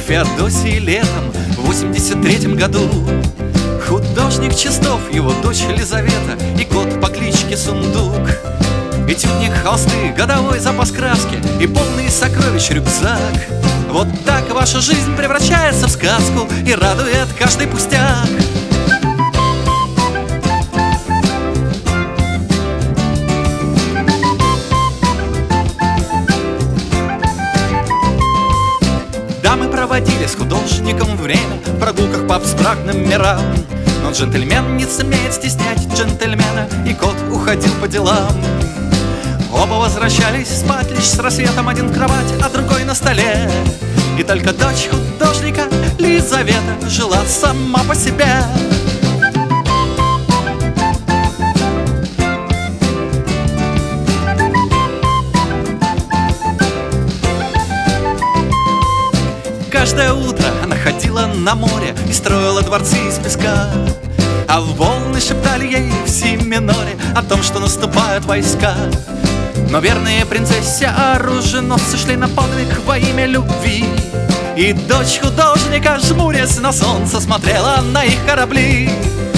Феодосии летом в 83-м году. Художник Чистов, его дочь Елизавета и кот по кличке Сундук. Этюдник, холсты, годовой запас краски и полный сокровищ рюкзак. Вот так ваша жизнь превращается в сказку и радует каждый пустяк. Да, мы проводили с художником время в прогулках по абстрактным мирам. Но джентльмен не смеет стеснять джентльмена, и кот уходил по делам. Оба возвращались спать лишь с рассветом, один в кровать, а другой на столе. И только дочь художника Лизавета жила сама по себе. Каждое утро она ходила на море и строила дворцы из песка. А волны шептали ей в си миноре о том, что наступают войска. Но верные принцессе оруженосцы шли на подвиг во имя любви. И дочь художника, жмурясь на солнце, смотрела на их корабли.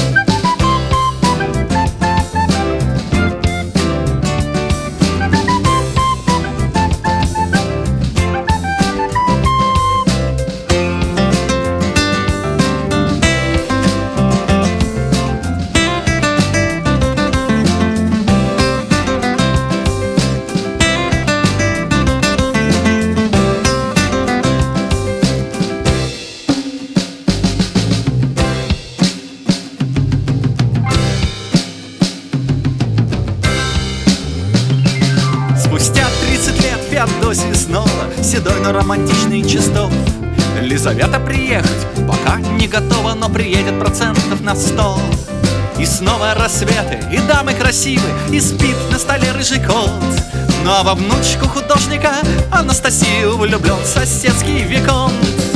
Спустя 30 лет Феодосии снова седой, но романтичный Чистов. Лизавета приехать пока не готова, но приедет процентов на 100. И снова рассветы, и дамы красивы, и спит на столе рыжий кот. Ну а во внучку художника Анастасию влюблен соседский виконт.